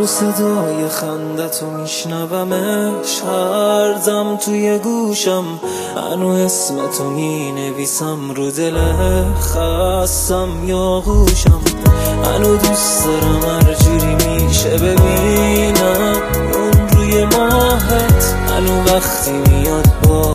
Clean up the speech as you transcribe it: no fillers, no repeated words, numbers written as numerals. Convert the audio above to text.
هنو صدای خندتو میشنومش، هر دم توی گوشم هنو اسمتو مینویسم رو دل خستم یا گوشم. هنو دوست دارم هر جوری میشه ببینم اون روی ماهت، هنو وقتی میاد با